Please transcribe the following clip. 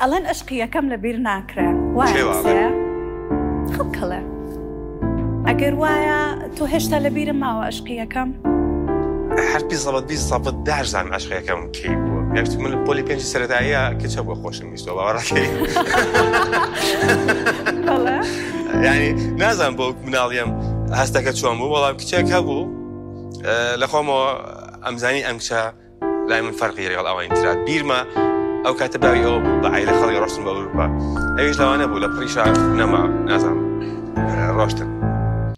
ئەڵەن عشقی یەکەم لەبیر ناکرێ وایە خەڵکەڵێ ئەگەر وایە تۆ هێشتا لەبیرم ماوە عشقی یەکەم هەر 20 داژزانم عشقی یەکەم کەی بووە یەکتر من پۆلی پێنجی سەرەتاییە کچە بۆ خۆشم ویستەوە باوەڕەکەی یعنی نازانم بۆ مناڵیم هەستەکە چۆن بوو بەڵام کچێک هەبوو لە خۆمەوە ئەمزانی ئەم کچە لای من فەرقی لەگەڵ ئەوانی ترا بیرمە ئەو کاتە باوی ئەوە بوو بە عایلە خەڵکی ڕۆشتن بە ئەوروپا ئەویش لەوانە بوو لە پڕیشا نەما نازانم ڕۆشتن